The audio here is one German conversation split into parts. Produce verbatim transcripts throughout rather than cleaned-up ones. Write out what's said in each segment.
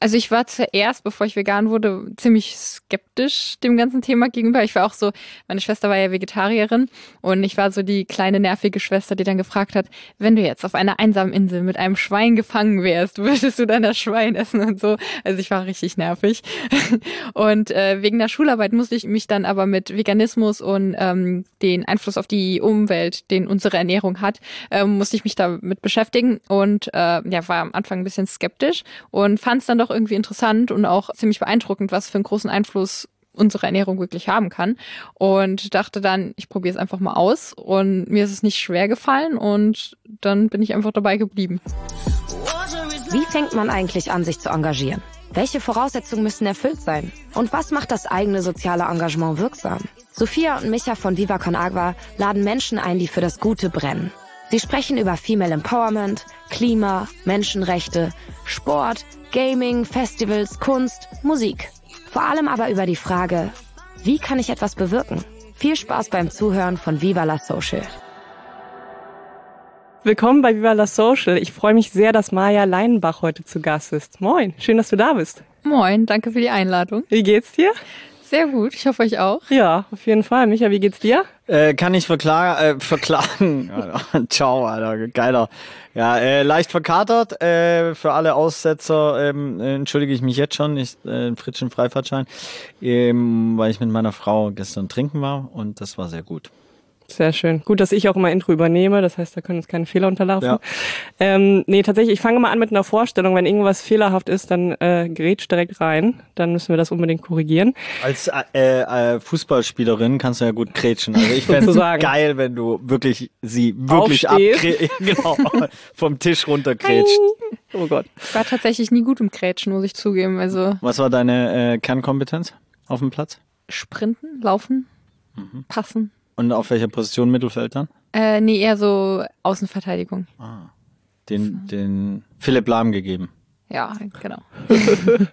Also ich war zuerst, bevor ich vegan wurde, ziemlich skeptisch dem ganzen Thema gegenüber. Ich war auch so, meine Schwester war ja Vegetarierin und ich war so die kleine nervige Schwester, die dann gefragt hat, wenn du jetzt auf einer einsamen Insel mit einem Schwein gefangen wärst, würdest du dann das Schwein essen und so. Also ich war richtig nervig. Und äh, wegen der Schularbeit musste ich mich dann aber mit Veganismus und ähm, den Einfluss auf die Umwelt, den unsere Ernährung hat, ähm, musste ich mich damit beschäftigen und äh, ja, war am Anfang ein bisschen skeptisch und fand es dann doch irgendwie interessant und auch ziemlich beeindruckend, was für einen großen Einfluss unsere Ernährung wirklich haben kann. Und dachte dann, ich probiere es einfach mal aus. Und mir ist es nicht schwer gefallen und dann bin ich einfach dabei geblieben. Wie fängt man eigentlich an, sich zu engagieren? Welche Voraussetzungen müssen erfüllt sein? Und was macht das eigene soziale Engagement wirksam? Sophia und Micha von Viva Con Agua laden Menschen ein, die für das Gute brennen. Sie sprechen über Female Empowerment, Klima, Menschenrechte, Sport, Gaming, Festivals, Kunst, Musik. Vor allem aber über die Frage, wie kann ich etwas bewirken? Viel Spaß beim Zuhören von Viva la Social. Willkommen bei Viva la Social. Ich freue mich sehr, dass Maja Leinenbach heute zu Gast ist. Moin, schön, dass du da bist. Moin, danke für die Einladung. Wie geht's dir? Sehr gut, ich hoffe euch auch. Ja, auf jeden Fall. Micha, wie geht's dir? Äh, kann ich verkla- äh, verklagen. Ciao, Alter, geiler. Ja, äh, leicht verkatert. Äh, für alle Aussetzer ähm, äh, entschuldige ich mich jetzt schon. Ich äh, Fritschen Freifahrtschein, ähm, weil ich mit meiner Frau gestern trinken war und das war sehr gut. Sehr schön. Gut, dass ich auch immer Intro übernehme, das heißt, da können uns keine Fehler unterlaufen. Ja. Ähm, nee, tatsächlich, ich fange mal an mit einer Vorstellung. Wenn irgendwas fehlerhaft ist, dann äh, grätsch direkt rein. Dann müssen wir das unbedingt korrigieren. Als äh, äh, Fußballspielerin kannst du ja gut grätschen. Also ich fände es geil, wenn du wirklich sie wirklich abgrätscht, genau, vom Tisch runter grätscht. Oh Gott. Ich war tatsächlich nie gut im Grätschen, muss ich zugeben. Also Was war deine äh, Kernkompetenz auf dem Platz? Sprinten, Laufen, mhm. Passen. Und auf welcher Position Mittelfeld dann? Äh, nee, eher so Außenverteidigung. Ah, den, den Philipp Lahm gegeben. Ja, genau. Okay,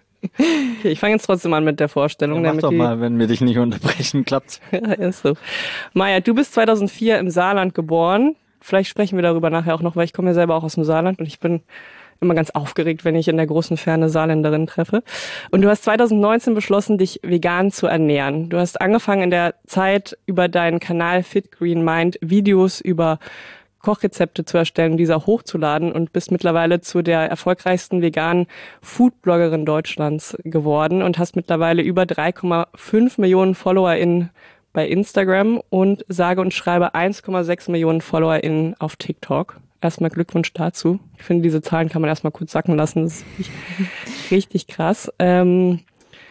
ich fange jetzt trotzdem an mit der Vorstellung. Ja, mach doch mal, wenn wir dich nicht unterbrechen, klappt's. Ja, ist so. Maja, du bist zweitausendvier im Saarland geboren. Vielleicht sprechen wir darüber nachher auch noch, weil ich komme ja selber auch aus dem Saarland und ich bin immer ganz aufgeregt, wenn ich in der großen Ferne Saarländerin treffe. Und du hast zweitausendneunzehn beschlossen, dich vegan zu ernähren. Du hast angefangen in der Zeit über deinen Kanal Fit Green Mind Videos über Kochrezepte zu erstellen, diese hochzuladen und bist mittlerweile zu der erfolgreichsten veganen Foodbloggerin Deutschlands geworden und hast mittlerweile über drei Komma fünf Millionen FollowerInnen bei Instagram und sage und schreibe eins Komma sechs Millionen FollowerInnen auf TikTok. Erstmal Glückwunsch dazu. Ich finde, diese Zahlen kann man erstmal kurz sacken lassen. Das ist richtig, richtig krass. Ähm,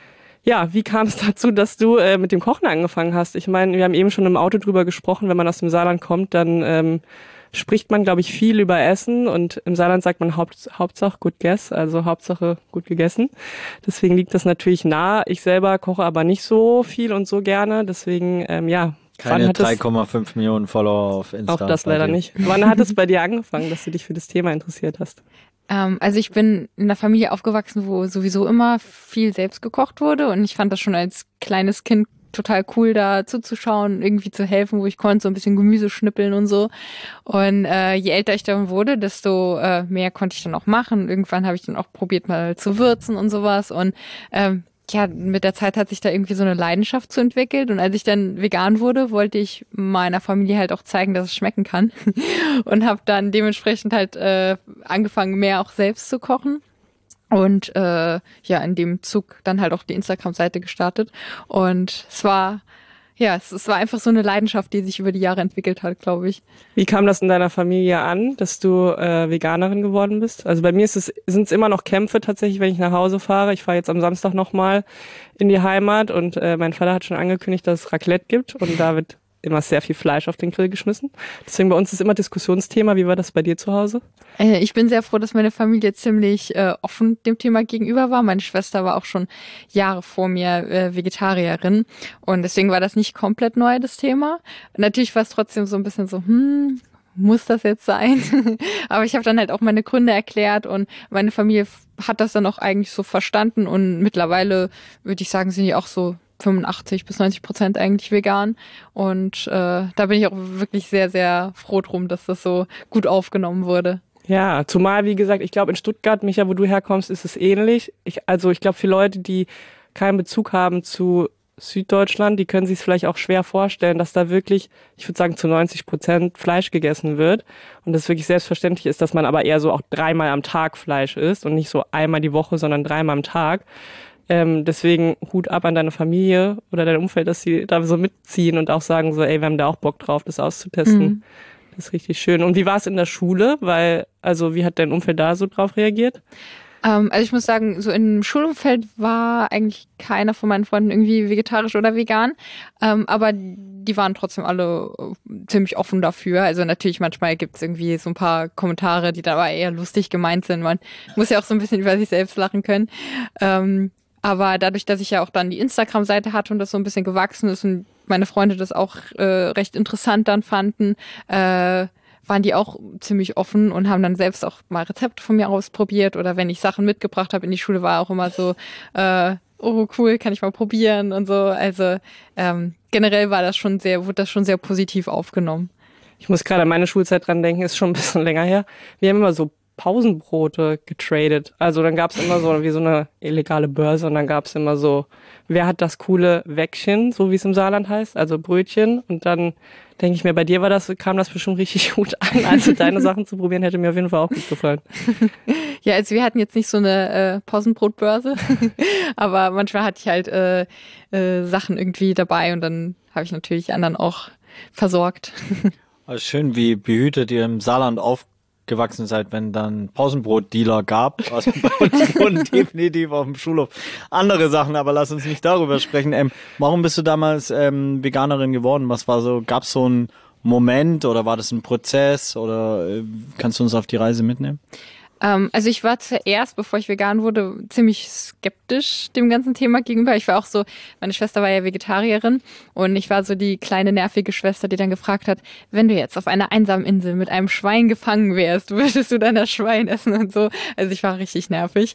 ja, wie kam es dazu, dass du äh, mit dem Kochen angefangen hast? Ich meine, wir haben eben schon im Auto drüber gesprochen, wenn man aus dem Saarland kommt, dann ähm, spricht man, glaube ich, viel über Essen und im Saarland sagt man Haupt, Hauptsache gut guess, also Hauptsache gut gegessen. Deswegen liegt das natürlich nah. Ich selber koche aber nicht so viel und so gerne, deswegen, ähm, ja, keine drei Komma fünf Millionen Follower auf Insta. Auch das leider nicht. Wann hat es bei dir angefangen, dass du dich für das Thema interessiert hast? Ähm, also ich bin in einer Familie aufgewachsen, wo sowieso immer viel selbst gekocht wurde und ich fand das schon als kleines Kind total cool, da zuzuschauen, irgendwie zu helfen, wo ich konnte, so ein bisschen Gemüse schnippeln und so. Und äh, je älter ich dann wurde, desto äh, mehr konnte ich dann auch machen. Irgendwann habe ich dann auch probiert, mal zu würzen und sowas und ähm, ja, mit der Zeit hat sich da irgendwie so eine Leidenschaft zu entwickelt und als ich dann vegan wurde, wollte ich meiner Familie halt auch zeigen, dass es schmecken kann und habe dann dementsprechend halt äh, angefangen, mehr auch selbst zu kochen und äh, ja, in dem Zug dann halt auch die Instagram-Seite gestartet und es war ja, es, es war einfach so eine Leidenschaft, die sich über die Jahre entwickelt hat, glaube ich. Wie kam das in deiner Familie an, dass du äh, Veganerin geworden bist? Also bei mir ist es, sind es immer noch Kämpfe tatsächlich, wenn ich nach Hause fahre. Ich fahre jetzt am Samstag nochmal in die Heimat und äh, mein Vater hat schon angekündigt, dass es Raclette gibt und da wird immer sehr viel Fleisch auf den Grill geschmissen. Deswegen bei uns ist immer Diskussionsthema. Wie war das bei dir zu Hause? Äh, ich bin sehr froh, dass meine Familie ziemlich äh, offen dem Thema gegenüber war. Meine Schwester war auch schon Jahre vor mir äh, Vegetarierin und deswegen war das nicht komplett neu, das Thema. Natürlich war es trotzdem so ein bisschen so, hm, muss das jetzt sein? Aber ich habe dann halt auch meine Gründe erklärt und meine Familie hat das dann auch eigentlich so verstanden und mittlerweile würde ich sagen, sind die auch so fünfundachtzig bis neunzig Prozent eigentlich vegan und äh, da bin ich auch wirklich sehr, sehr froh drum, dass das so gut aufgenommen wurde. Ja, zumal, wie gesagt, ich glaube in Stuttgart, Micha, wo du herkommst, ist es ähnlich. Ich, also ich glaube, für Leute, die keinen Bezug haben zu Süddeutschland, die können sich es vielleicht auch schwer vorstellen, dass da wirklich, ich würde sagen, zu neunzig Prozent Fleisch gegessen wird und das wirklich selbstverständlich ist, dass man aber eher so auch dreimal am Tag Fleisch isst und nicht so einmal die Woche, sondern dreimal am Tag. Ähm, deswegen Hut ab an deine Familie oder dein Umfeld, dass sie da so mitziehen und auch sagen so, ey, wir haben da auch Bock drauf, das auszutesten. Mhm. Das ist richtig schön. Und wie war es in der Schule? Weil, also wie hat dein Umfeld da so drauf reagiert? Ähm, also ich muss sagen, so im Schulumfeld war eigentlich keiner von meinen Freunden irgendwie vegetarisch oder vegan. Ähm, aber die waren trotzdem alle ziemlich offen dafür. Also natürlich manchmal gibt es irgendwie so ein paar Kommentare, die dann aber eher lustig gemeint sind. Man muss ja auch so ein bisschen über sich selbst lachen können. Ähm, aber dadurch, dass ich ja auch dann die Instagram-Seite hatte und das so ein bisschen gewachsen ist und meine Freunde das auch äh, recht interessant dann fanden, äh, waren die auch ziemlich offen und haben dann selbst auch mal Rezepte von mir ausprobiert. Oder wenn ich Sachen mitgebracht habe in die Schule, war auch immer so, äh, oh cool, kann ich mal probieren und so. Also ähm, generell war das schon sehr, wurde das schon sehr positiv aufgenommen. Ich muss gerade an meine Schulzeit dran denken, ist schon ein bisschen länger her. Wir haben immer so Pausenbrote getradet. Also dann gab es immer so wie so eine illegale Börse und dann gab es immer so, wer hat das coole Wäckchen, so wie es im Saarland heißt, also Brötchen. Und dann denke ich mir, bei dir war das, kam das bestimmt richtig gut an. Also deine Sachen zu probieren, hätte mir auf jeden Fall auch gut gefallen. Ja, also wir hatten jetzt nicht so eine äh, Pausenbrotbörse, aber manchmal hatte ich halt äh, äh, Sachen irgendwie dabei und dann habe ich natürlich anderen auch versorgt. Also schön, wie behütet ihr im Saarland aufgewachsen seid, wenn dann Pausenbrot-Dealer gab. Also bei uns wurden definitiv auf dem Schulhof andere Sachen, aber lass uns nicht darüber sprechen. Ähm, warum bist du damals ähm, Veganerin geworden? Was war so, gab es so einen Moment oder war das ein Prozess oder äh, kannst du uns auf die Reise mitnehmen? Ähm, also ich war zuerst, bevor ich vegan wurde, ziemlich skeptisch dem ganzen Thema gegenüber. Ich war auch so, meine Schwester war ja Vegetarierin und ich war so die kleine nervige Schwester, die dann gefragt hat, wenn du jetzt auf einer einsamen Insel mit einem Schwein gefangen wärst, würdest du dann das Schwein essen und so. Also ich war richtig nervig.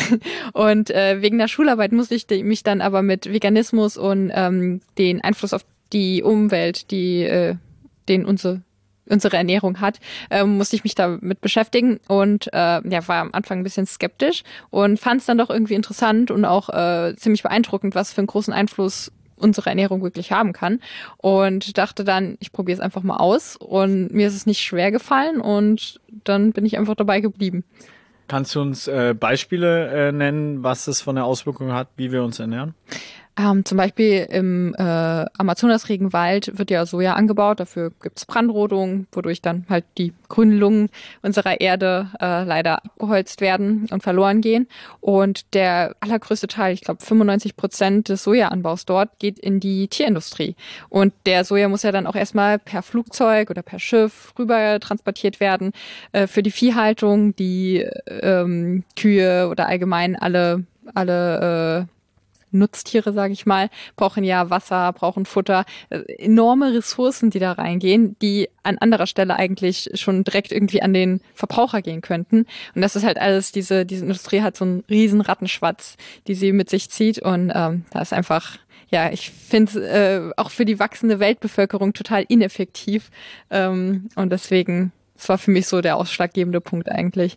Und äh, wegen der Schularbeit musste ich mich dann aber mit Veganismus und ähm, den Einfluss auf die Umwelt, die äh, den unsere unsere Ernährung hat, ähm, musste ich mich damit beschäftigen und äh, ja, war am Anfang ein bisschen skeptisch und fand es dann doch irgendwie interessant und auch äh, ziemlich beeindruckend, was für einen großen Einfluss unsere Ernährung wirklich haben kann und dachte dann, ich probiere es einfach mal aus und mir ist es nicht schwer gefallen und dann bin ich einfach dabei geblieben. Kannst du uns äh, Beispiele äh, nennen, was es von der Auswirkung hat, wie wir uns ernähren? Ähm, zum Beispiel im äh, Amazonas-Regenwald wird ja Soja angebaut, dafür gibt es Brandrodung, wodurch dann halt die grünen Lungen unserer Erde äh, leider abgeholzt werden und verloren gehen. Und der allergrößte Teil, ich glaube fünfundneunzig Prozent des Sojaanbaus dort, geht in die Tierindustrie. Und der Soja muss ja dann auch erstmal per Flugzeug oder per Schiff rüber transportiert werden. Äh, für die Viehhaltung, die ähm, Kühe oder allgemein alle, alle äh, Nutztiere, sage ich mal, brauchen ja Wasser, brauchen Futter, enorme Ressourcen, die da reingehen, die an anderer Stelle eigentlich schon direkt irgendwie an den Verbraucher gehen könnten. Und das ist halt alles, diese diese Industrie hat so einen riesen Rattenschwanz, die sie mit sich zieht und ähm, da ist einfach, ja, ich finde es äh, auch für die wachsende Weltbevölkerung total ineffektiv ähm, und deswegen, das war für mich so der ausschlaggebende Punkt eigentlich.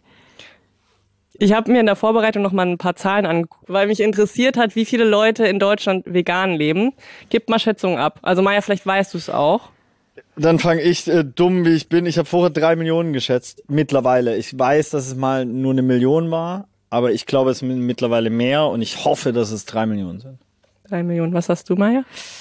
Ich habe mir in der Vorbereitung noch mal ein paar Zahlen angeguckt, weil mich interessiert hat, wie viele Leute in Deutschland vegan leben. Gib mal Schätzungen ab. Also Maja, vielleicht weißt du es auch. Dann fange ich, äh, dumm wie ich bin. Ich habe vorher drei Millionen geschätzt. Mittlerweile. Ich weiß, dass es mal nur eine Million war, aber ich glaube, es sind mittlerweile mehr und ich hoffe, dass es drei Millionen sind. Drei Millionen. Was hast du, Maja?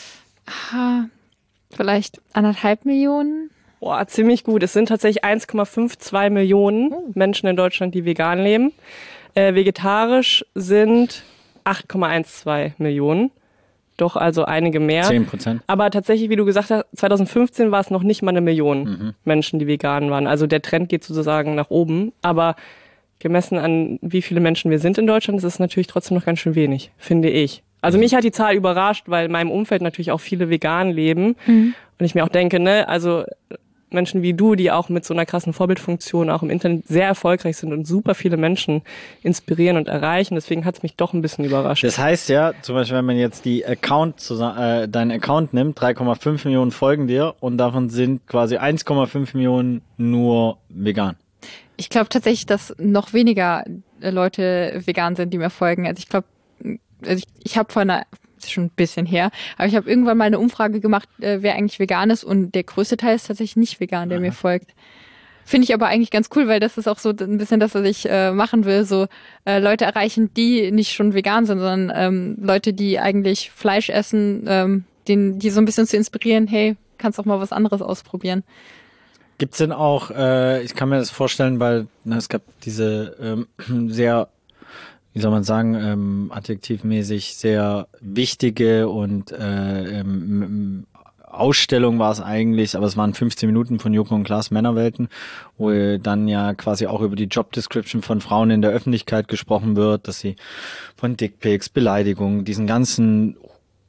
Ah, vielleicht anderthalb Millionen. Boah, ziemlich gut. Es sind tatsächlich eins Komma zweiundfünfzig Millionen Menschen in Deutschland, die vegan leben. Äh, vegetarisch sind acht Komma zwölf Millionen. Doch also einige mehr. zehn Prozent. Aber tatsächlich, wie du gesagt hast, zwanzig fünfzehn war es noch nicht mal eine Million mhm. Menschen, die vegan waren. Also der Trend geht sozusagen nach oben. Aber gemessen an wie viele Menschen wir sind in Deutschland, ist es natürlich trotzdem noch ganz schön wenig, finde ich. Also mich hat die Zahl überrascht, weil in meinem Umfeld natürlich auch viele vegan leben. Mhm. Und ich mir auch denke, ne, also Menschen wie du, die auch mit so einer krassen Vorbildfunktion auch im Internet sehr erfolgreich sind und super viele Menschen inspirieren und erreichen. Deswegen hat es mich doch ein bisschen überrascht. Das heißt ja, zum Beispiel, wenn man jetzt die Account, äh, deinen Account nimmt, drei Komma fünf Millionen folgen dir und davon sind quasi eins Komma fünf Millionen nur vegan. Ich glaube tatsächlich, dass noch weniger Leute vegan sind, die mir folgen. Also ich glaube, also ich, ich habe vor einer, das ist schon ein bisschen her, aber ich habe irgendwann mal eine Umfrage gemacht, äh, wer eigentlich vegan ist, und der größte Teil ist tatsächlich nicht vegan, der Aha. mir folgt. Finde ich aber eigentlich ganz cool, weil das ist auch so ein bisschen das, was ich äh, machen will, so äh, Leute erreichen, die nicht schon vegan sind, sondern ähm, Leute, die eigentlich Fleisch essen, ähm, den, die so ein bisschen zu inspirieren, hey, kannst auch mal was anderes ausprobieren. Gibt's denn auch, äh, ich kann mir das vorstellen, weil ne, es gab diese ähm, sehr, wie soll man sagen, ähm, adjektivmäßig sehr wichtige und äh, ähm, Ausstellung war es eigentlich, aber es waren fünfzehn Minuten von Joko und Klaas Männerwelten, wo dann ja quasi auch über die Job Description von Frauen in der Öffentlichkeit gesprochen wird, dass sie von Dickpics, Beleidigungen, diesen ganzen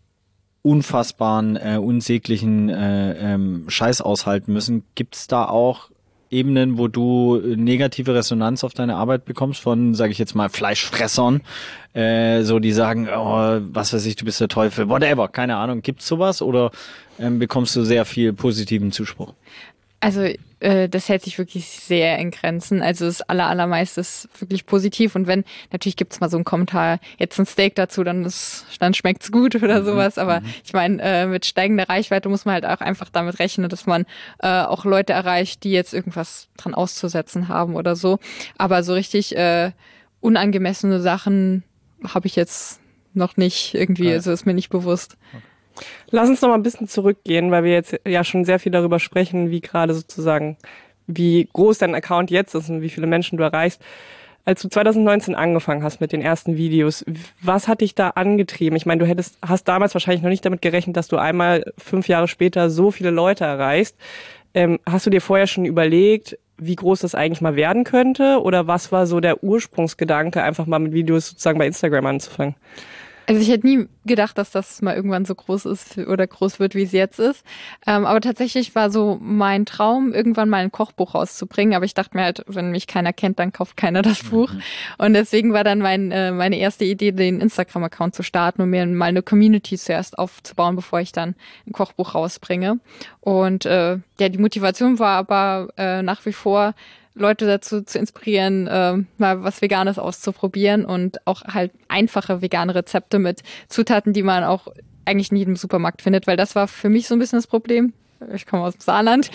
unfassbaren, äh, unsäglichen äh, ähm, Scheiß aushalten müssen. Gibt's da auch Ebenen, wo du negative Resonanz auf deine Arbeit bekommst von, sage ich jetzt mal, Fleischfressern, äh, so die sagen, oh, was weiß ich, du bist der Teufel, whatever, keine Ahnung. Gibt's sowas oder ähm, bekommst du sehr viel positiven Zuspruch? Also äh, das hält sich wirklich sehr in Grenzen. Also das aller, allermeiste ist wirklich positiv. Und wenn, natürlich gibt's mal so einen Kommentar, jetzt ein Steak dazu, dann, ist, dann schmeckt's gut oder mhm. sowas. Aber mhm. ich meine, äh, mit steigender Reichweite muss man halt auch einfach damit rechnen, dass man äh, auch Leute erreicht, die jetzt irgendwas dran auszusetzen haben oder so. Aber so richtig äh, unangemessene Sachen habe ich jetzt noch nicht irgendwie, also ist mir nicht bewusst. Okay. Lass uns noch mal ein bisschen zurückgehen, weil wir jetzt ja schon sehr viel darüber sprechen, wie gerade sozusagen, wie groß dein Account jetzt ist und wie viele Menschen du erreichst. Als du zwanzig neunzehn angefangen hast mit den ersten Videos, was hat dich da angetrieben? Ich meine, du hättest, hast damals wahrscheinlich noch nicht damit gerechnet, dass du einmal fünf Jahre später so viele Leute erreichst. Ähm, hast du dir vorher schon überlegt, wie groß das eigentlich mal werden könnte? Oder was war so der Ursprungsgedanke, einfach mal mit Videos sozusagen bei Instagram anzufangen? Also ich hätte nie gedacht, dass das mal irgendwann so groß ist oder groß wird, wie es jetzt ist. Ähm, aber tatsächlich war so mein Traum, irgendwann mal ein Kochbuch rauszubringen. Aber ich dachte mir halt, wenn mich keiner kennt, dann kauft keiner das Buch. Mhm. Und deswegen war dann mein, äh, meine erste Idee, den Instagram-Account zu starten und mir mal eine Community zuerst aufzubauen, bevor ich dann ein Kochbuch rausbringe. Und äh, ja, die Motivation war aber äh, nach wie vor, Leute dazu zu inspirieren, äh, mal was Veganes auszuprobieren und auch halt einfache vegane Rezepte mit Zutaten, die man auch eigentlich nie im Supermarkt findet, weil das war für mich so ein bisschen das Problem. Ich komme aus dem Saarland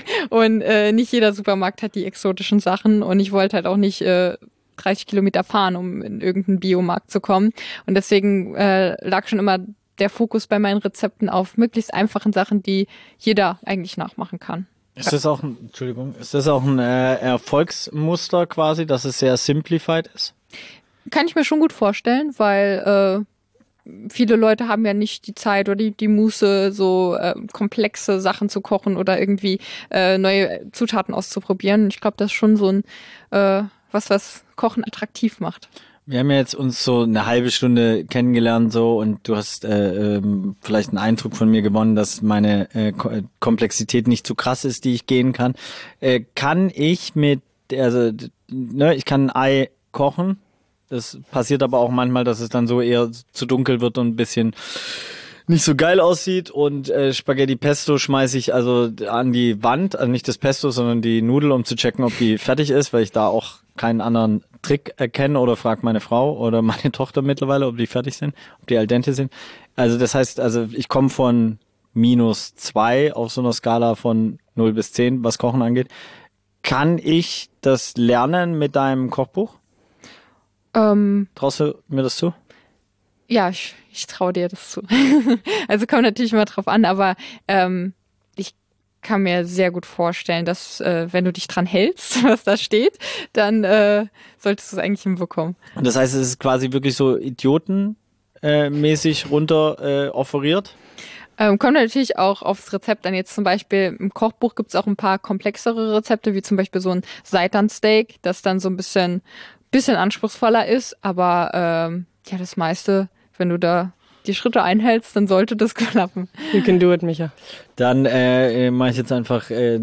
und äh, nicht jeder Supermarkt hat die exotischen Sachen und ich wollte halt auch nicht äh, dreißig Kilometer fahren, um in irgendeinen Biomarkt zu kommen. Und deswegen äh, lag schon immer der Fokus bei meinen Rezepten auf möglichst einfachen Sachen, die jeder eigentlich nachmachen kann. Ist das auch ein, Entschuldigung, ist das auch ein äh, Erfolgsmuster quasi, dass es sehr simplified ist? Kann ich mir schon gut vorstellen, weil äh, viele Leute haben ja nicht die Zeit oder die, die Muße, so äh, komplexe Sachen zu kochen oder irgendwie äh, neue Zutaten auszuprobieren. Ich glaube, das ist schon so ein äh, was, was Kochen attraktiv macht. Wir haben ja jetzt uns so eine halbe Stunde kennengelernt so und du hast äh, ähm, vielleicht einen Eindruck von mir gewonnen, dass meine äh, Komplexität nicht zu krass ist, die ich gehen kann. Äh, kann ich mit, also ne, ich kann ein Ei kochen. Das passiert aber auch manchmal, dass es dann so eher zu dunkel wird und ein bisschen nicht so geil aussieht und äh, Spaghetti Pesto schmeiße ich also an die Wand, also nicht das Pesto, sondern die Nudel, um zu checken, ob die fertig ist, weil ich da auch keinen anderen Trick erkenne oder frage meine Frau oder meine Tochter mittlerweile, ob die fertig sind, ob die al dente sind. Also das heißt, also ich komme von minus zwei auf so einer Skala von null bis zehn, was Kochen angeht. Kann ich das lernen mit deinem Kochbuch? Ähm, Traust du mir das zu? Ja, ich, ich traue dir das zu. Also kommt natürlich immer drauf an, aber ähm, ich kann mir sehr gut vorstellen, dass äh, wenn du dich dran hältst, was da steht, dann äh, solltest du es eigentlich hinbekommen. Und das heißt, es ist quasi wirklich so idiotenmäßig äh, runter äh, offeriert? Ähm, kommt natürlich auch aufs Rezept an. Jetzt zum Beispiel im Kochbuch gibt es auch ein paar komplexere Rezepte, wie zum Beispiel so ein Seitansteak, das dann so ein bisschen, bisschen anspruchsvoller ist. Aber ähm, ja, das meiste, wenn du da die Schritte einhältst, dann sollte das klappen. You can do it, Micha. Dann äh, mache ich jetzt einfach äh,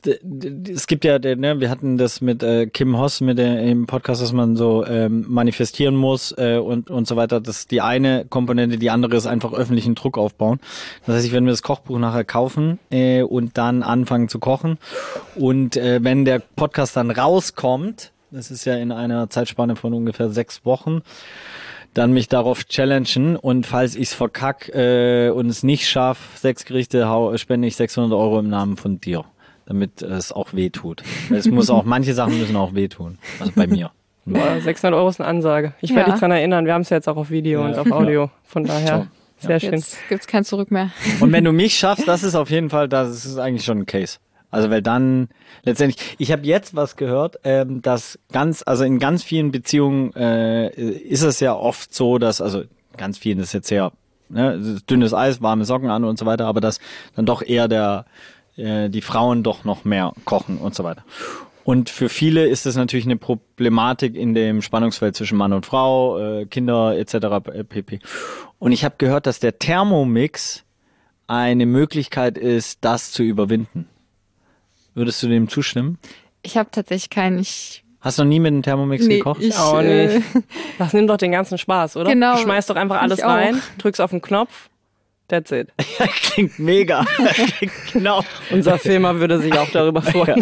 es gibt ja, ne, wir hatten das mit äh, Kim Hoss mit der, im Podcast, dass man so ähm, manifestieren muss äh, und und so weiter. Das ist die eine Komponente, die andere ist einfach öffentlichen Druck aufbauen. Das heißt, wenn wir das Kochbuch nachher kaufen äh, und dann anfangen zu kochen und äh, wenn der Podcast dann rauskommt, das ist ja in einer Zeitspanne von ungefähr sechs Wochen, dann mich darauf challengen und falls ich es verkack äh, und es nicht schaffe, sechs Gerichte, hau, spende ich sechshundert Euro im Namen von dir, damit es auch weh tut. Es muss auch, manche Sachen müssen auch wehtun, also bei mir. Boah, sechshundert Euro ist eine Ansage. Ich Ja. werde dich dran erinnern, wir haben es ja jetzt auch auf Video Ja. und auf Audio, von daher So. sehr schön. Jetzt gibt's kein Zurück mehr. Und wenn du mich schaffst, das ist auf jeden Fall, das ist eigentlich schon ein Case. Also weil dann letztendlich, ich habe jetzt was gehört, ähm, dass ganz, also in ganz vielen Beziehungen äh, ist es ja oft so, dass, also ganz vielen ist jetzt sehr ne, dünnes Eis, warme Socken an und so weiter, aber dass dann doch eher der äh, die Frauen doch noch mehr kochen und so weiter. Und für viele ist das natürlich eine Problematik in dem Spannungsfeld zwischen Mann und Frau, äh, Kinder et cetera pp. Und ich habe gehört, dass der Thermomix eine Möglichkeit ist, das zu überwinden. Würdest du dem zustimmen? Ich habe tatsächlich keinen. Ich, Hast du noch nie mit einem Thermomix nee, gekocht? ich Auch äh, nicht. Das nimmt doch den ganzen Spaß, oder? Genau. Du schmeißt doch einfach alles Ich auch. rein, drückst auf den Knopf, that's it. Klingt mega. Klingt genau. Unser Filmer würde sich auch darüber freuen.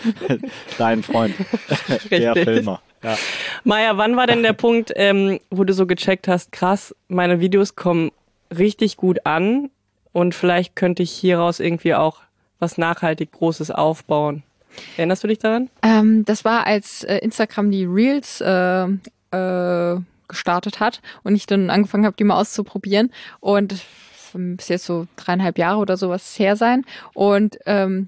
Dein Freund. Der Richtig. Filmer. Ja. Maja, wann war denn der Punkt, ähm, wo du so gecheckt hast, krass, meine Videos kommen richtig gut an und vielleicht könnte ich hieraus irgendwie auch was nachhaltig Großes aufbauen? Erinnerst du dich daran? Ähm, das war, als äh, Instagram die Reels äh, äh, gestartet hat und ich dann angefangen habe, die mal auszuprobieren. Und es bis jetzt so dreieinhalb Jahre oder sowas her sein. Und ähm,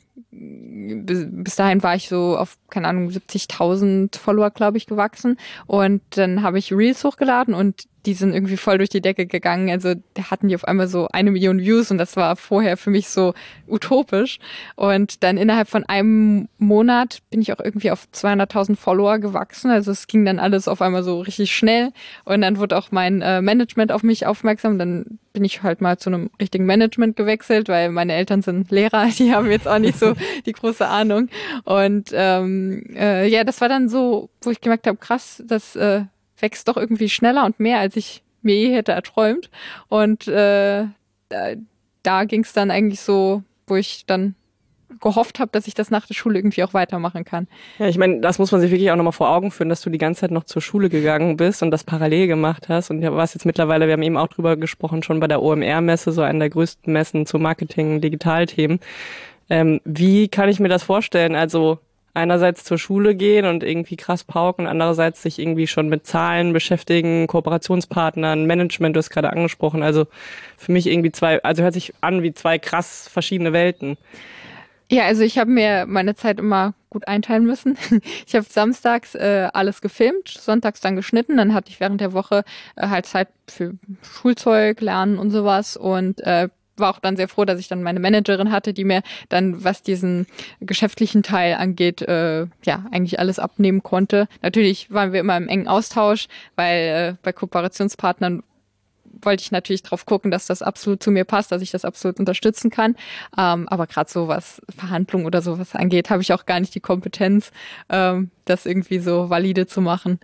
bis, bis dahin war ich so auf, keine Ahnung, siebzigtausend Follower, glaube ich, gewachsen. Und dann habe ich Reels hochgeladen und die sind irgendwie voll durch die Decke gegangen. Also da hatten die auf einmal so eine Million Views und das war vorher für mich so utopisch. Und dann innerhalb von einem Monat bin ich auch irgendwie auf zweihunderttausend Follower gewachsen. Also es ging dann alles auf einmal so richtig schnell. Und dann wurde auch mein äh, Management auf mich aufmerksam. Dann bin ich halt mal zu einem richtigen Management gewechselt, weil meine Eltern sind Lehrer, die haben jetzt auch nicht so die große Ahnung. Und ähm, äh, ja, das war dann so, wo ich gemerkt habe, krass, das äh, wächst doch irgendwie schneller und mehr, als ich mir je hätte erträumt. Und äh, da, da ging es dann eigentlich so, wo ich dann gehofft habe, dass ich das nach der Schule irgendwie auch weitermachen kann. Ja, ich meine, das muss man sich wirklich auch nochmal vor Augen führen, dass du die ganze Zeit noch zur Schule gegangen bist und das parallel gemacht hast. Und du warst jetzt mittlerweile, wir haben eben auch drüber gesprochen, schon bei der O M R-Messe, so einer der größten Messen zu Marketing, Digitalthemen. Ähm, wie kann ich mir das vorstellen? Also einerseits zur Schule gehen und irgendwie krass pauken, andererseits sich irgendwie schon mit Zahlen beschäftigen, Kooperationspartnern, Management, du hast gerade angesprochen. Also für mich irgendwie zwei, also hört sich an wie zwei krass verschiedene Welten. Ja, also ich habe mir meine Zeit immer gut einteilen müssen. Ich habe samstags äh, alles gefilmt, sonntags dann geschnitten, dann hatte ich während der Woche äh, halt Zeit für Schulzeug, Lernen und sowas und äh, war auch dann sehr froh, dass ich dann meine Managerin hatte, die mir dann, was diesen geschäftlichen Teil angeht, äh, ja, eigentlich alles abnehmen konnte. Natürlich waren wir immer im engen Austausch, weil äh, bei Kooperationspartnern wollte ich natürlich drauf gucken, dass das absolut zu mir passt, dass ich das absolut unterstützen kann. Ähm, aber gerade so was Verhandlungen oder sowas angeht, habe ich auch gar nicht die Kompetenz, ähm, das irgendwie so valide zu machen.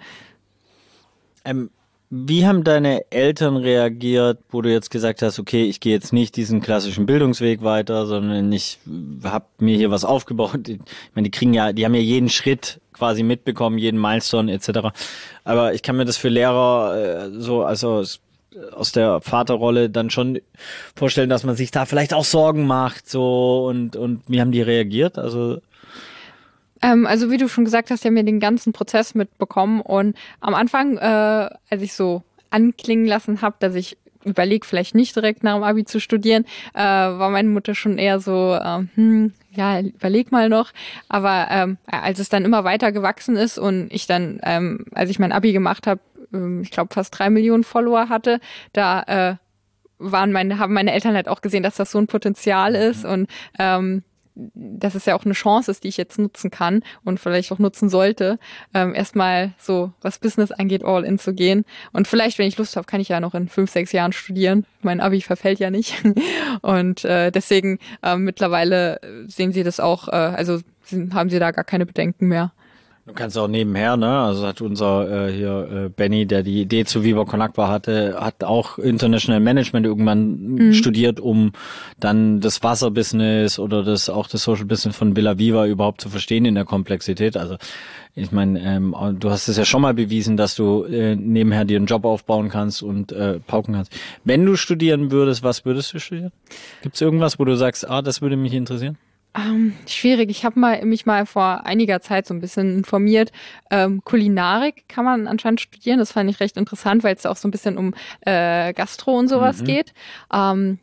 Ähm, wie haben deine Eltern reagiert, wo du jetzt gesagt hast, okay, ich gehe jetzt nicht diesen klassischen Bildungsweg weiter, sondern ich habe mir hier was aufgebaut. Ich meine, die kriegen ja, die haben ja jeden Schritt quasi mitbekommen, jeden Milestone et cetera. Aber ich kann mir das für Lehrer äh, so, also aus der Vaterrolle dann schon vorstellen, dass man sich da vielleicht auch Sorgen macht, so und und wie haben die reagiert? Also Ähm, also wie du schon gesagt hast, die haben mir den ganzen Prozess mitbekommen und am Anfang, äh, als ich so anklingen lassen habe, dass ich überlege, vielleicht nicht direkt nach dem Abi zu studieren, äh, war meine Mutter schon eher so, äh, hm, ja, überleg mal noch. Aber ähm, als es dann immer weiter gewachsen ist und ich dann, ähm, als ich mein Abi gemacht habe, ähm, ich glaube fast drei Millionen Follower hatte, da äh, waren meine, haben meine Eltern halt auch gesehen, dass das so ein Potenzial ist und ähm, dass es ja auch eine Chance ist, die ich jetzt nutzen kann und vielleicht auch nutzen sollte, ähm, erstmal so, was Business angeht, all in zu gehen. Und vielleicht, wenn ich Lust habe, kann ich ja noch in fünf, sechs Jahren studieren. Mein Abi verfällt ja nicht. Und äh, deswegen äh, mittlerweile sehen sie das auch, äh, also haben sie da gar keine Bedenken mehr. Du kannst auch nebenher, ne? Also hat unser äh, hier äh, Benny, der die Idee zu Viva Con Agua hatte, hat auch International Management irgendwann mhm. studiert, um dann das Wasserbusiness oder das auch das Social Business von Villa Viva überhaupt zu verstehen in der Komplexität. Also ich meine, ähm, du hast es ja schon mal bewiesen, dass du äh, nebenher dir einen Job aufbauen kannst und äh, pauken kannst. Wenn du studieren würdest, was würdest du studieren? Gibt es irgendwas, wo du sagst, ah, das würde mich interessieren? Ähm, schwierig. Ich habe mal mich mal vor einiger Zeit so ein bisschen informiert. Ähm, Kulinarik kann man anscheinend studieren. Das fand ich recht interessant, weil es auch so ein bisschen um äh, Gastro und sowas mhm. geht. Ähm,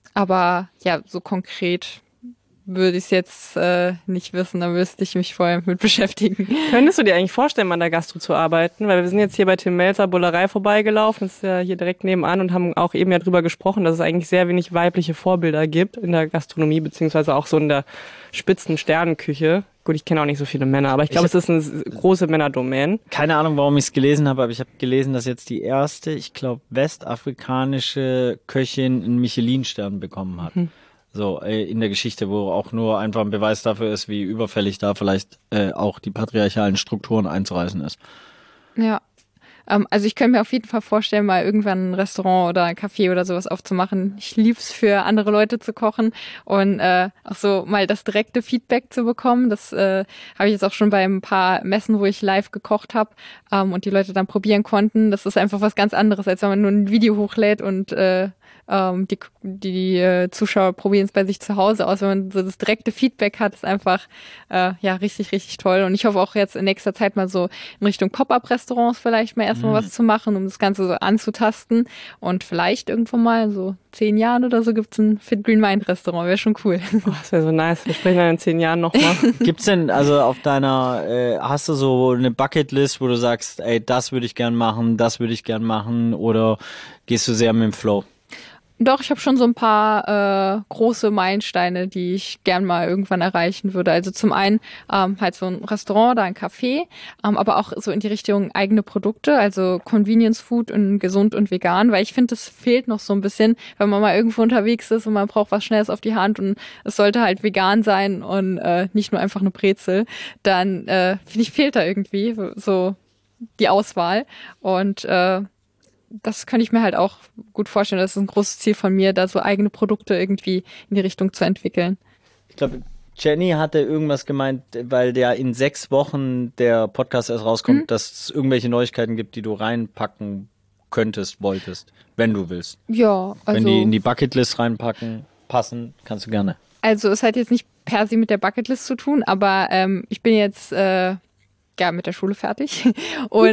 aber ja, so konkret würde ich es jetzt äh, nicht wissen, da müsste ich mich vorher mit beschäftigen. Könntest du dir eigentlich vorstellen, an der Gastro zu arbeiten? Weil wir sind jetzt hier bei Tim Melzer Bullerei vorbeigelaufen, das ist ja hier direkt nebenan und haben auch eben ja drüber gesprochen, dass es eigentlich sehr wenig weibliche Vorbilder gibt in der Gastronomie, beziehungsweise auch so in der Spitzen-Sternenküche. Gut, ich kenne auch nicht so viele Männer, aber ich glaube, es ist eine große Männerdomäne. Keine Ahnung, warum ich es gelesen habe, aber ich habe gelesen, dass jetzt die erste, ich glaube, westafrikanische Köchin einen Michelin-Stern bekommen hat. Mhm. So, in der Geschichte, wo auch nur einfach ein Beweis dafür ist, wie überfällig da vielleicht äh, auch die patriarchalen Strukturen einzureißen ist. Ja, ähm, also ich könnte mir auf jeden Fall vorstellen, mal irgendwann ein Restaurant oder ein Café oder sowas aufzumachen. Ich lieb's, für andere Leute zu kochen und äh, auch so mal das direkte Feedback zu bekommen. Das äh, habe ich jetzt auch schon bei ein paar Messen, wo ich live gekocht habe ähm, und die Leute dann probieren konnten. Das ist einfach was ganz anderes, als wenn man nur ein Video hochlädt und äh, Ähm, die die äh, Zuschauer probieren es bei sich zu Hause aus. Wenn man so das direkte Feedback hat, ist einfach äh, ja richtig, richtig toll. Und ich hoffe auch jetzt in nächster Zeit mal so in Richtung Pop-Up-Restaurants vielleicht mal erstmal mhm. was zu machen, um das Ganze so anzutasten. Und vielleicht irgendwann mal so zehn Jahren oder so gibt's ein Fit Green Mind Restaurant. Wäre schon cool. Oh, das wäre so nice. Wir sprechen dann in zehn Jahren nochmal. Gibt's denn, also auf deiner, äh, hast du so eine Bucketlist, wo du sagst, ey, das würde ich gern machen, das würde ich gern machen, oder gehst du sehr mit dem Flow? Doch, ich habe schon so ein paar äh, große Meilensteine, die ich gern mal irgendwann erreichen würde. Also zum einen ähm, halt so ein Restaurant oder ein Café, ähm, aber auch so in die Richtung eigene Produkte, also Convenience Food und gesund und vegan, weil ich finde, das fehlt noch so ein bisschen, wenn man mal irgendwo unterwegs ist und man braucht was Schnelles auf die Hand und es sollte halt vegan sein und äh, nicht nur einfach eine Brezel, dann äh, finde ich, fehlt da irgendwie so die Auswahl und äh, das könnte ich mir halt auch gut vorstellen. Das ist ein großes Ziel von mir, da so eigene Produkte irgendwie in die Richtung zu entwickeln. Ich glaube, Jenny hatte irgendwas gemeint, weil der in sechs Wochen der Podcast erst rauskommt, mhm. dass es irgendwelche Neuigkeiten gibt, die du reinpacken könntest, wolltest, wenn du willst. Ja, also... Wenn die in die Bucketlist reinpacken, passen, kannst du gerne. Also es hat jetzt nicht per se mit der Bucketlist zu tun, aber ähm, ich bin jetzt... Äh, ja, mit der Schule fertig. Und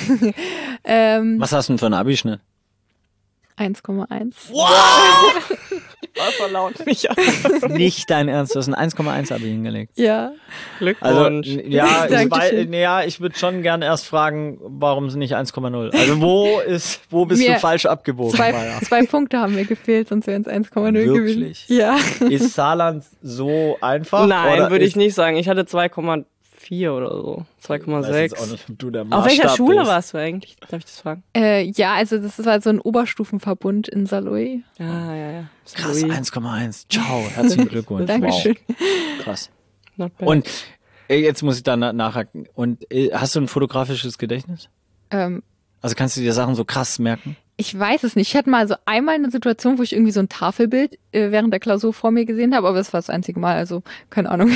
ähm, was hast du denn für einen Abischnitt? eins Komma eins. Wow! Das war laut. Nicht, nicht dein Ernst, du hast ein eins Komma eins Abi hingelegt. Ja. Glückwunsch. Also, ja, ich, weil, ja, ich würde schon gerne erst fragen, warum es nicht eins Komma null? Also wo ist, wo bist mir du falsch abgebogen? Zwei, zwei Punkte haben mir gefehlt, sonst wären es eins Komma null gewesen. Wirklich? Ja. Ist Saarland so einfach? Nein, würde ich nicht sagen. Ich hatte zwei Komma vier oder so. zwei Komma sechs. Auch nicht, ob du der Auf welcher Schule bist. warst du eigentlich? Darf ich das fragen? Äh, ja, also das war so ein Oberstufenverbund in Saarlouis. Ah, ja, ja. Krass, eins Komma eins. Ciao, herzlichen Glückwunsch. Dankeschön. Wow. Krass. Und äh, jetzt muss ich da na- nachhaken. Und äh, hast du ein fotografisches Gedächtnis? Ähm, also kannst du dir Sachen so krass merken? Ich weiß es nicht. Ich hatte mal so einmal eine Situation, wo ich irgendwie so ein Tafelbild äh, während der Klausur vor mir gesehen habe, aber das war das einzige Mal, also keine Ahnung.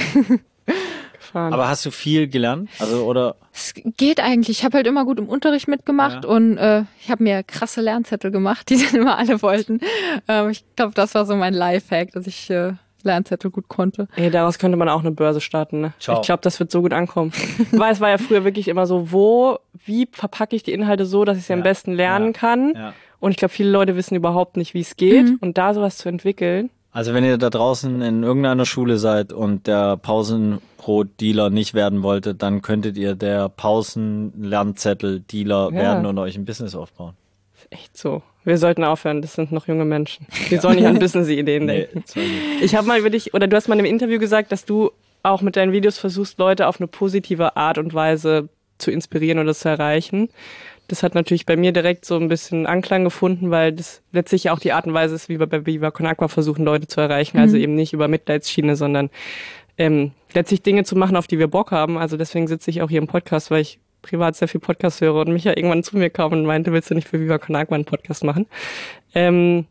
Aber hast du viel gelernt? Also oder? Es geht eigentlich. Ich habe halt immer gut im Unterricht mitgemacht ja. und äh, ich habe mir krasse Lernzettel gemacht, die dann immer alle wollten. Ähm, ich glaube, das war so mein Lifehack, dass ich äh, Lernzettel gut konnte. Ey, daraus könnte man auch eine Börse starten, ne? Ciao. Ich glaube, das wird so gut ankommen. Weil es war ja früher wirklich immer so, wo, wie verpacke ich die Inhalte so, dass ich sie ja. am besten lernen ja. kann. Ja. Und ich glaube, viele Leute wissen überhaupt nicht, wie es geht. Mhm. Und da sowas zu entwickeln. Also wenn ihr da draußen in irgendeiner Schule seid und der Pausenbrot-Dealer nicht werden wollte, dann könntet ihr der Pausen-Lernzettel-Dealer ja. werden und euch ein Business aufbauen. Echt so. Wir sollten aufhören, das sind noch junge Menschen. Die sollen nicht an Business-Ideen denken. Nee, ich habe mal über dich, oder du hast mal im Interview gesagt, dass du auch mit deinen Videos versuchst, Leute auf eine positive Art und Weise zu inspirieren oder zu erreichen. Das hat natürlich bei mir direkt so ein bisschen Anklang gefunden, weil das letztlich auch die Art und Weise ist, wie wir bei Viva Con Agua versuchen, Leute zu erreichen. Mhm. Also eben nicht über Mitleidsschiene, sondern ähm, letztlich Dinge zu machen, auf die wir Bock haben. Also deswegen sitze ich auch hier im Podcast, weil ich privat sehr viel Podcast höre und Micha irgendwann zu mir kam und meinte, willst du nicht für Viva Con Agua einen Podcast machen? Ähm,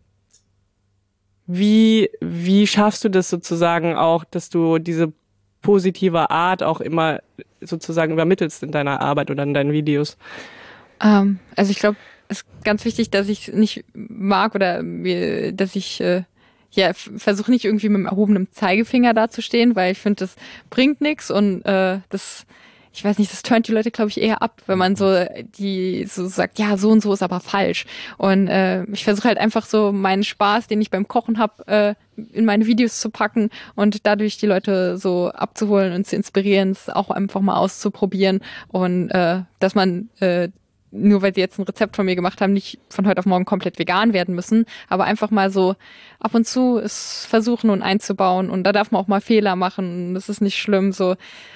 wie, wie schaffst du das sozusagen auch, dass du diese positive Art auch immer sozusagen übermittelst in deiner Arbeit oder in deinen Videos? Ähm, also ich glaube, es ist ganz wichtig, dass ich nicht mag oder mir, dass ich äh, ja versuche nicht irgendwie mit dem erhobenen Zeigefinger dazustehen, weil ich finde, das bringt nichts und äh, das ich weiß nicht, das turnt die Leute, glaube ich, eher ab, wenn man so die so sagt, ja, so und so ist aber falsch. Und äh, ich versuche halt einfach so meinen Spaß, den ich beim Kochen habe, äh, in meine Videos zu packen und dadurch die Leute so abzuholen und zu inspirieren, es auch einfach mal auszuprobieren und äh, dass man äh, nur weil sie jetzt ein Rezept von mir gemacht haben, nicht von heute auf morgen komplett vegan werden müssen, aber einfach mal so ab und zu es versuchen und einzubauen und da darf man auch mal Fehler machen, das ist nicht schlimm, so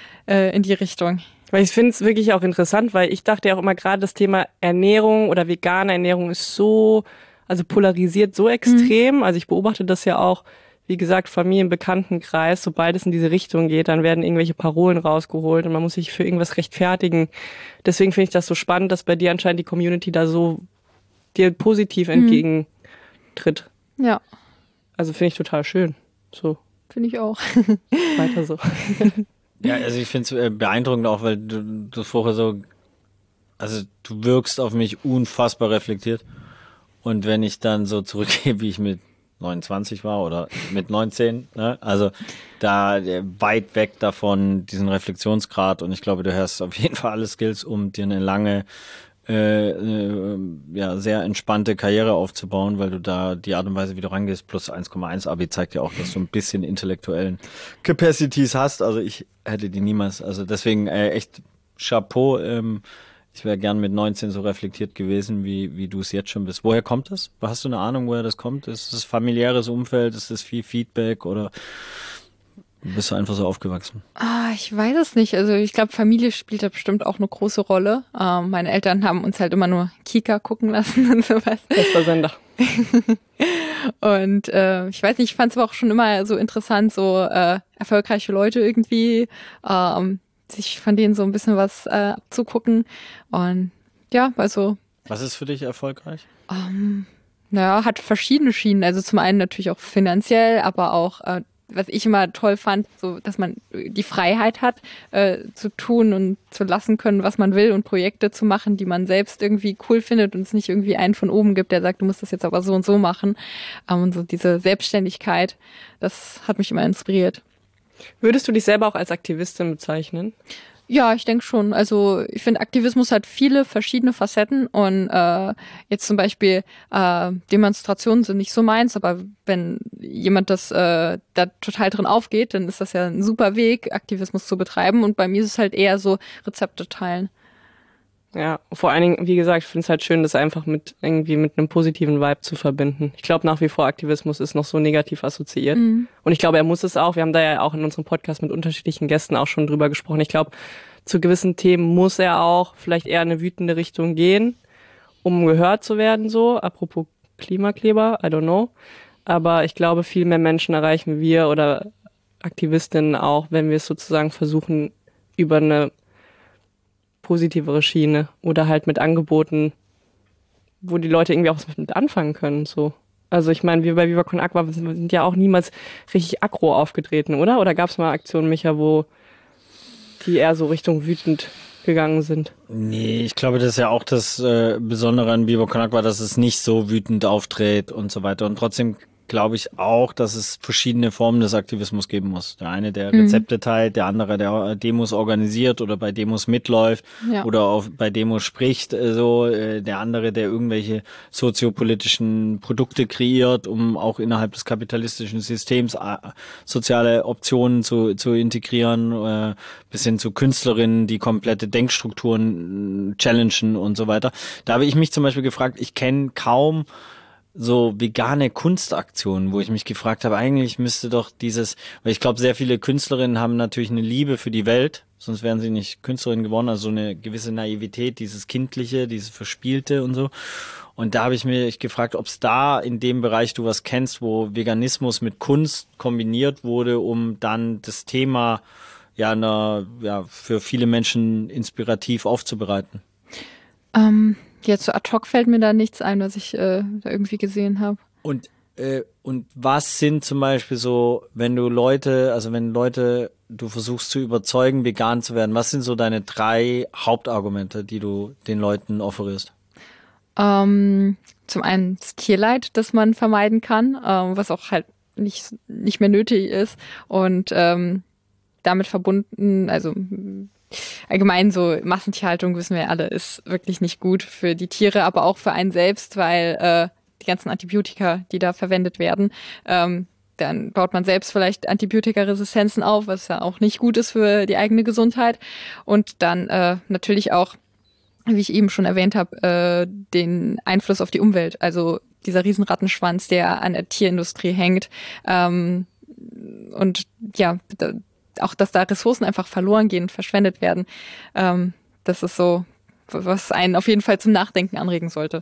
in die Richtung. Weil ich finde es wirklich auch interessant, weil ich dachte ja auch immer gerade das Thema Ernährung oder vegane Ernährung ist so, also polarisiert so extrem. Mhm. Also ich beobachte das ja auch, wie gesagt, Familienbekanntenkreis, sobald es in diese Richtung geht, dann werden irgendwelche Parolen rausgeholt und man muss sich für irgendwas rechtfertigen. Deswegen finde ich das so spannend, dass bei dir anscheinend die Community da so dir positiv mhm. entgegentritt. Ja. Also finde ich total schön. So. Finde ich auch. Weiter so. Ja, also ich finde es beeindruckend auch, weil du, du vorher so, also du wirkst auf mich unfassbar reflektiert und wenn ich dann so zurückgehe, wie ich mit neunundzwanzig war oder mit neunzehn, ne, also da weit weg davon diesen Reflexionsgrad und ich glaube, du hast auf jeden Fall alle Skills, um dir eine lange Äh, äh, ja, sehr entspannte Karriere aufzubauen, weil du da die Art und Weise, wie du rangehst, plus eins Komma eins Abi zeigt ja auch, dass du ein bisschen intellektuellen Capacities hast. Also ich hätte die niemals, also deswegen äh, echt Chapeau. Ähm, ich wäre gern mit neunzehn so reflektiert gewesen, wie wie du es jetzt schon bist. Woher kommt das? Hast du eine Ahnung, woher das kommt? Ist es familiäres Umfeld? Ist es viel Feedback oder bist du einfach so aufgewachsen? Ah, ich weiß es nicht. Also ich glaube, Familie spielt da bestimmt auch eine große Rolle. Ähm, meine Eltern haben uns halt immer nur Kika gucken lassen und sowas. Bester Sender. Und äh, ich weiß nicht, ich fand es aber auch schon immer so interessant, so äh, erfolgreiche Leute irgendwie, ähm, sich von denen so ein bisschen was äh, abzugucken. Und ja, also. Was ist für dich erfolgreich? Ähm, naja, hat verschiedene Schienen. Also zum einen natürlich auch finanziell, aber auch äh, was ich immer toll fand, so dass man die Freiheit hat, äh, zu tun und zu lassen können, was man will und Projekte zu machen, die man selbst irgendwie cool findet und es nicht irgendwie einen von oben gibt, der sagt, du musst das jetzt aber so und so machen. Ähm, und so diese Selbstständigkeit, das hat mich immer inspiriert. Würdest du dich selber auch als Aktivistin bezeichnen? Ja, ich denke schon. Also ich finde, Aktivismus hat viele verschiedene Facetten und äh, jetzt zum Beispiel äh, Demonstrationen sind nicht so meins, aber wenn jemand das äh, da total drin aufgeht, dann ist das ja ein super Weg, Aktivismus zu betreiben und bei mir ist es halt eher so Rezepte teilen. Ja, vor allen Dingen, wie gesagt, ich finde es halt schön, das einfach mit irgendwie mit einem positiven Vibe zu verbinden. Ich glaube nach wie vor, Aktivismus ist noch so negativ assoziiert. Mhm. Und ich glaube, er muss es auch. Wir haben da ja auch in unserem Podcast mit unterschiedlichen Gästen auch schon drüber gesprochen. Ich glaube, zu gewissen Themen muss er auch vielleicht eher in eine wütende Richtung gehen, um gehört zu werden, so. Apropos Klimakleber, I don't know. Aber ich glaube, viel mehr Menschen erreichen wir oder Aktivistinnen auch, wenn wir es sozusagen versuchen, über eine positivere Schiene oder halt mit Angeboten, wo die Leute irgendwie auch was mit anfangen können, so. Also ich meine, wir bei Viva Con Agua sind ja auch niemals richtig aggro aufgetreten, oder? Oder gab es mal Aktionen, Micha, wo die eher so Richtung wütend gegangen sind? Nee, ich glaube, das ist ja auch das äh, Besondere an Viva Con Agua, dass es nicht so wütend auftritt und so weiter. Und trotzdem glaube ich auch, dass es verschiedene Formen des Aktivismus geben muss. Der eine, der Rezepte teilt, der andere, der Demos organisiert oder bei Demos mitläuft Ja. oder auf, bei Demos spricht, äh, so, äh, der andere, der irgendwelche soziopolitischen Produkte kreiert, um auch innerhalb des kapitalistischen Systems äh, soziale Optionen zu, zu integrieren, äh, bis hin zu Künstlerinnen, die komplette Denkstrukturen äh, challengen und so weiter. Da habe ich mich zum Beispiel gefragt, ich kenne kaum so vegane Kunstaktionen, wo ich mich gefragt habe, eigentlich müsste doch dieses, weil ich glaube, sehr viele Künstlerinnen haben natürlich eine Liebe für die Welt, sonst wären sie nicht Künstlerinnen geworden, also so eine gewisse Naivität, dieses Kindliche, dieses Verspielte und so. Und da habe ich mich gefragt, ob es da in dem Bereich du was kennst, wo Veganismus mit Kunst kombiniert wurde, um dann das Thema ja, einer, ja für viele Menschen inspirativ aufzubereiten. Ähm, jetzt so ad hoc fällt mir da nichts ein, was ich äh, da irgendwie gesehen habe. Und äh, und was sind zum Beispiel so, wenn du Leute, also wenn Leute, du versuchst zu überzeugen, vegan zu werden, was sind so deine drei Hauptargumente, die du den Leuten offerierst? Ähm, zum einen das Tierleid, das man vermeiden kann, ähm, was auch halt nicht, nicht mehr nötig ist. Und ähm, damit verbunden, also allgemein so Massentierhaltung, wissen wir ja alle, ist wirklich nicht gut für die Tiere, aber auch für einen selbst, weil äh, die ganzen Antibiotika, die da verwendet werden, ähm, dann baut man selbst vielleicht Antibiotikaresistenzen auf, was ja auch nicht gut ist für die eigene Gesundheit. Und dann äh, natürlich auch, wie ich eben schon erwähnt habe, äh, den Einfluss auf die Umwelt. Also dieser Riesenrattenschwanz, der an der Tierindustrie hängt. Ähm, und ja, da, auch, dass da Ressourcen einfach verloren gehen, verschwendet werden. Ähm, das ist so, was einen auf jeden Fall zum Nachdenken anregen sollte.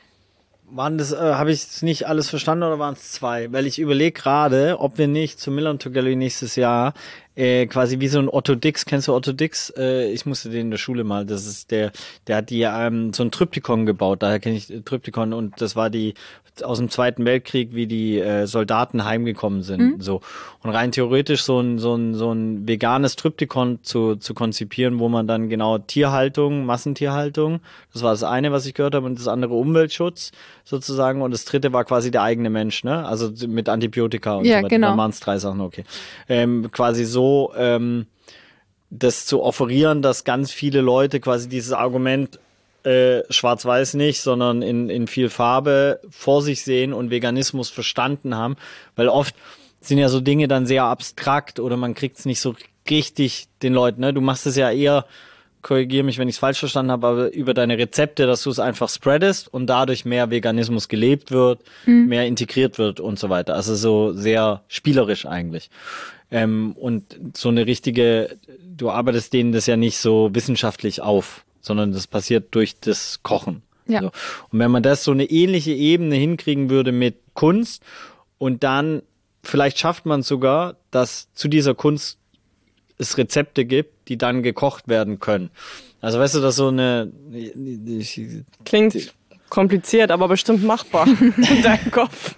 Waren das, äh, habe ich es nicht alles verstanden oder waren es zwei? Weil ich überlege gerade, ob wir nicht zum Mill and to Gallery nächstes Jahr äh, quasi wie so ein Otto Dix, kennst du Otto Dix? Äh, ich musste den in der Schule mal, das ist der, der hat die ähm, so ein Tryptychon gebaut, daher kenne ich Tryptychon und das war die aus dem Zweiten Weltkrieg, wie die äh, Soldaten heimgekommen sind. Mhm. So. Und rein theoretisch so ein, so ein, so ein veganes Tryptychon zu, zu konzipieren, wo man dann genau Tierhaltung, Massentierhaltung, das war das eine, was ich gehört habe, und das andere Umweltschutz sozusagen, und das dritte war quasi der eigene Mensch, ne? Also mit Antibiotika und ja, so weiter. Genau. Dann waren es drei Sachen, okay. Ähm, quasi so ähm, das zu offerieren, dass ganz viele Leute quasi dieses Argument Äh, schwarz-weiß nicht, sondern in, in viel Farbe vor sich sehen und Veganismus verstanden haben, weil oft sind ja so Dinge dann sehr abstrakt oder man kriegt es nicht so richtig den Leuten, ne? Du machst es ja eher, korrigiere mich, wenn ich es falsch verstanden habe, aber über deine Rezepte, dass du es einfach spreadest und dadurch mehr Veganismus gelebt wird, mhm. mehr integriert wird und so weiter. Also so sehr spielerisch eigentlich. Ähm, und so eine richtige, du arbeitest denen das ja nicht so wissenschaftlich auf, sondern das passiert durch das Kochen. Ja. So. Und wenn man das so eine ähnliche Ebene hinkriegen würde mit Kunst und dann, vielleicht schafft man es sogar, dass zu dieser Kunst es Rezepte gibt, die dann gekocht werden können. Also weißt du, dass so eine... Ich, Klingt kompliziert, aber bestimmt machbar in deinem Kopf.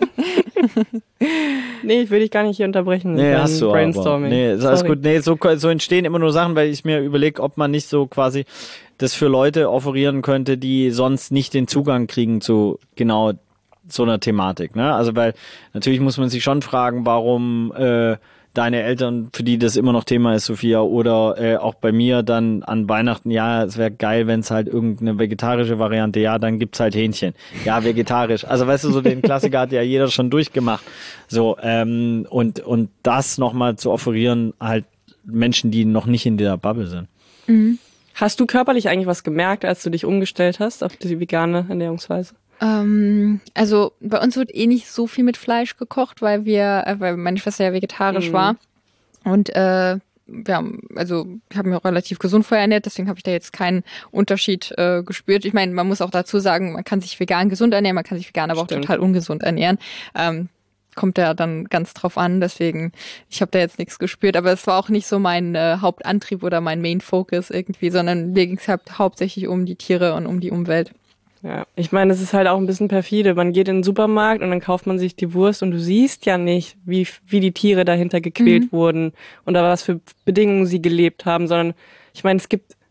Nee, ich will dich gar nicht hier unterbrechen. Nee, hast du Brainstorming. Aber. Nee, ist alles gut. Nee, so, so entstehen immer nur Sachen, weil ich mir überlege, ob man nicht so quasi das für Leute offerieren könnte, die sonst nicht den Zugang kriegen zu genau so einer Thematik. Ne? Also weil natürlich muss man sich schon fragen, warum äh, deine Eltern, für die das immer noch Thema ist, Sophia, oder äh, auch bei mir dann an Weihnachten, ja, es wäre geil, wenn es halt irgendeine vegetarische Variante, ja, dann gibt's halt Hähnchen. Ja, vegetarisch. Also weißt du, so den Klassiker hat ja jeder schon durchgemacht. So, ähm, und, und das nochmal zu offerieren, halt Menschen, die noch nicht in der Bubble sind. Mhm. Hast du körperlich eigentlich was gemerkt, als du dich umgestellt hast auf die vegane Ernährungsweise? Ähm, also bei uns wird eh nicht so viel mit Fleisch gekocht, weil wir, äh, weil meine Schwester ja vegetarisch mhm. war. Und äh, wir haben, also ich habe mich auch relativ gesund vorher ernährt, deswegen habe ich da jetzt keinen Unterschied äh, gespürt. Ich meine, man muss auch dazu sagen, man kann sich vegan gesund ernähren, man kann sich vegan aber Stimmt. auch total ungesund ernähren. Ähm, kommt ja dann ganz drauf an, deswegen, ich habe da jetzt nichts gespürt, aber es war auch nicht so mein äh, Hauptantrieb oder mein Main Focus irgendwie, sondern mir ging es halt hauptsächlich um die Tiere und um die Umwelt. Ja, ich meine, es ist halt auch ein bisschen perfide. Man geht in den Supermarkt und dann kauft man sich die Wurst und du siehst ja nicht, wie, wie die Tiere dahinter gequält mhm. wurden oder was für Bedingungen sie gelebt haben, sondern ich meine, es gibt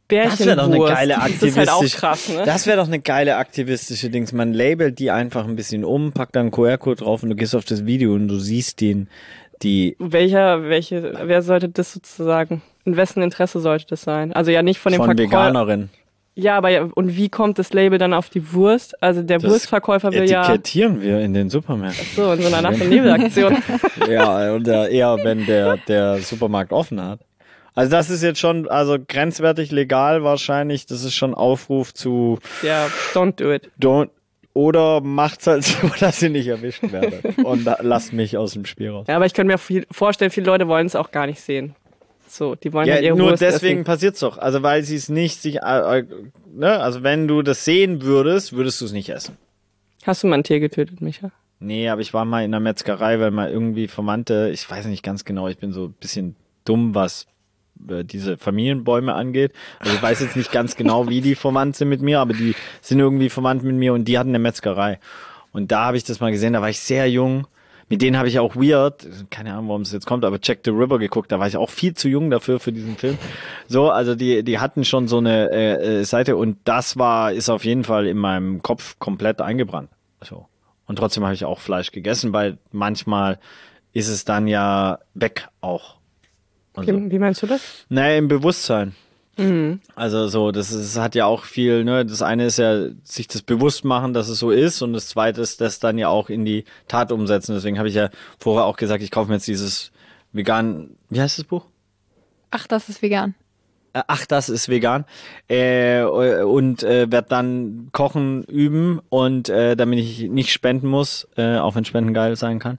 Bärchenwurst. Das wäre doch eine geile aktivistische. Das ist halt auch krass, ne? Das wäre doch eine geile aktivistische Dings. Man labelt die einfach ein bisschen um, packt dann einen Q R-Code drauf und du gehst auf das Video und du siehst den, die. Welcher, welche, wer sollte das sozusagen, in wessen Interesse sollte das sein? Also ja nicht von dem Von Verkäufer. Veganerin. Ja, aber ja, und wie kommt das Label dann auf die Wurst? Also der Das Wurstverkäufer will ja... Etikettieren wir in den Supermärkten. So, in so einer Nacht- und Nebelaktion. Ja, und äh, eher, wenn der, der Supermarkt offen hat. Also das ist jetzt schon, also grenzwertig legal wahrscheinlich. Das ist schon Aufruf zu... Ja, don't do it. Don't, oder macht's halt so, dass ihr nicht erwischt werdet. Und da, lasst mich aus dem Spiel raus. Ja, aber ich könnte mir viel vorstellen, viele Leute wollen es auch gar nicht sehen. So, die wollen Ja, halt ihre nur Wurst deswegen essen. passiert's doch. Also weil sie es nicht sich, äh, äh, ne? Also wenn du das sehen würdest, würdest du es nicht essen. Hast du mal ein Tier getötet, Micha? Nee, aber ich war mal in der Metzgerei, weil mal irgendwie Verwandte, ich weiß nicht ganz genau, ich bin so ein bisschen dumm, was äh, diese Familienbäume angeht. Also ich weiß jetzt nicht ganz genau, wie die verwandt sind mit mir, aber die sind irgendwie verwandt mit mir und die hatten eine Metzgerei. Und da habe ich das mal gesehen, da war ich sehr jung. Mit denen habe ich auch weird, keine Ahnung, warum es jetzt kommt, aber Jack the Ripper geguckt, da war ich auch viel zu jung dafür, für diesen Film. So, also die die hatten schon so eine äh, Seite und das war, ist auf jeden Fall in meinem Kopf komplett eingebrannt. So. Und trotzdem habe ich auch Fleisch gegessen, weil manchmal ist es dann ja weg auch. Und so. Okay, wie meinst du das? Naja, im Bewusstsein. Mhm. Also so, das ist, hat ja auch viel, ne, das eine ist ja, sich das bewusst machen, dass es so ist und das zweite ist, das dann ja auch in die Tat umsetzen. Deswegen habe ich ja vorher auch gesagt, ich kaufe mir jetzt dieses vegan, wie heißt das Buch? Ach, das ist vegan. Äh, Ach, das ist vegan. Äh, und äh, werde dann kochen üben und äh, damit ich nicht spenden muss, äh, auch wenn Spenden geil sein kann.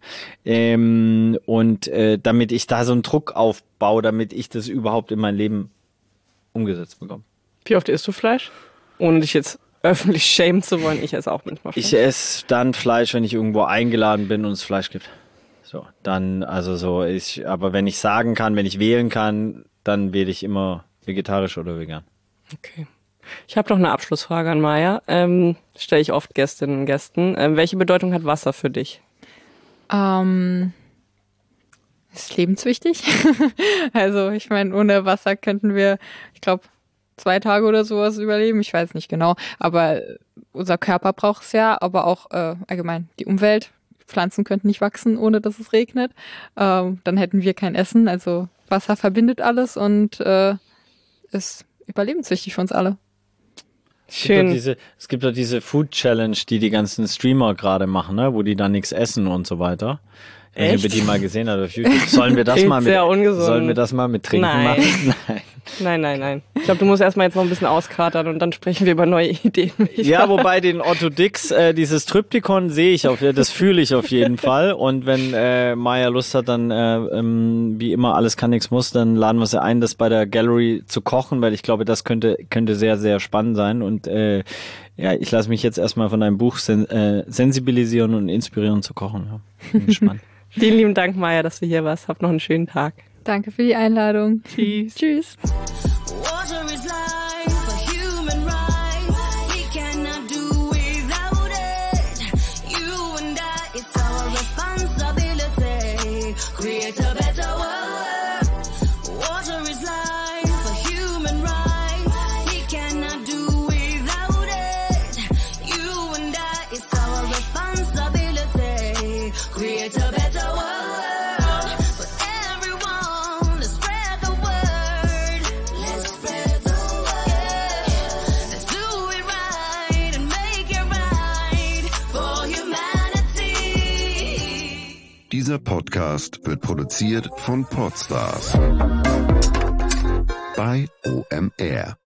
Ähm, und äh, damit ich da so einen Druck aufbaue, damit ich das überhaupt in mein Leben umgesetzt bekommen. Wie oft isst du Fleisch? Ohne dich jetzt öffentlich schämen zu wollen, ich esse auch manchmal Fleisch. Ich esse dann Fleisch, wenn ich irgendwo eingeladen bin und es Fleisch gibt. So, dann, also so, ich, aber wenn ich sagen kann, wenn ich wählen kann, dann wähle ich immer vegetarisch oder vegan. Okay. Ich habe noch eine Abschlussfrage an Maya. Ähm, stelle ich oft Gästinnen und Gästen. Ähm, welche Bedeutung hat Wasser für dich? Ähm, ist lebenswichtig. Also ich meine, ohne Wasser könnten wir, ich glaube, zwei Tage oder sowas überleben. Ich weiß nicht genau. Aber unser Körper braucht es ja, aber auch äh, allgemein die Umwelt. Pflanzen könnten nicht wachsen, ohne dass es regnet. Ähm, dann hätten wir kein Essen. Also Wasser verbindet alles und äh, ist überlebenswichtig für uns alle. Schön. Es gibt doch diese, es gibt doch diese Food Challenge, die die ganzen Streamer gerade machen, ne, wo die dann nichts essen und so weiter. Ich weiß nicht, ob ihr die mal gesehen habt auf YouTube. Sollen wir das Klingt mal mit, sehr ungesund. sollen wir das mal mit Trinken Nein. machen? Nein. Nein, nein, nein. Ich glaube, du musst erstmal jetzt noch ein bisschen auskatern und dann sprechen wir über neue Ideen. Ja, wobei den Otto Dix, äh, dieses Tryptychon sehe ich auf, das fühle ich auf jeden Fall. Und wenn äh, Maya Lust hat, dann äh, ähm, wie immer alles kann, nichts muss, dann laden wir sie ein, das bei der Gallery zu kochen, weil ich glaube, das könnte könnte sehr, sehr spannend sein. Und äh, ja, ich lasse mich jetzt erstmal von deinem Buch sen äh, sensibilisieren und inspirieren zu kochen. Ja. Bin gespannt. Vielen lieben Dank, Maya, dass du hier warst. Hab noch einen schönen Tag. Danke für die Einladung. Tschüss. Tschüss. Water is life, a human right. We cannot do without it. You and I, it's our responsibility. Create a better world. Water is life, a human right. We cannot do without it. You and I, it's our responsibility. Create a better world. Dieser Podcast wird produziert von Podstars bei O M R.